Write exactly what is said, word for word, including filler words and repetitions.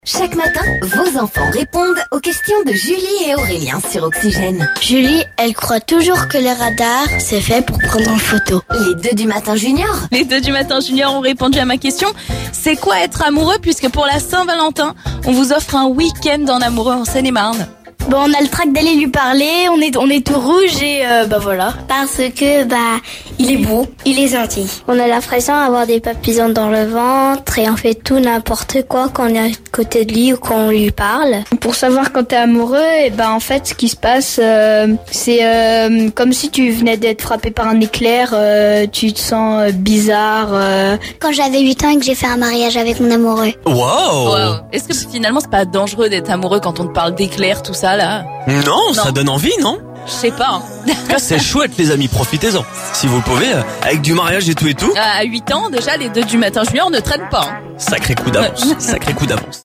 Chaque matin, vos enfants répondent aux questions de Julie et Aurélien sur Oxygène. Julie, elle croit toujours que les radars, c'est fait pour prendre en photo. Les deux du matin junior. Les deux du matin junior ont répondu à ma question. C'est quoi être amoureux, puisque pour la Saint-Valentin, on vous offre un week-end en amoureux en Seine-et-Marne. Bon, on a le trac d'aller lui parler, on est, on est tout rouge et euh, bah voilà. Parce que, bah, il est beau, il est gentil. On a l'impression d'avoir des papillons dans le ventre et on fait tout n'importe quoi quand on est à côté de lui ou quand on lui parle. Pour savoir quand t'es amoureux, et ben en fait, ce qui se passe, euh, c'est euh, comme si tu venais d'être frappé par un éclair, euh, tu te sens euh, bizarre. Euh... Quand j'avais huit ans et que j'ai fait un mariage avec mon amoureux. Wow, wow. Est-ce que finalement c'est pas dangereux d'être amoureux quand on te parle d'éclair, tout ça là? Non, non, ça donne envie, non? Je sais pas. Hein. Ah, c'est chouette les amis, profitez-en. Si vous pouvez, avec du mariage et tout et tout. À huit ans déjà, les deux du matin junior ne traînent pas. Hein. Sacré coup d'avance, sacré coup d'avance.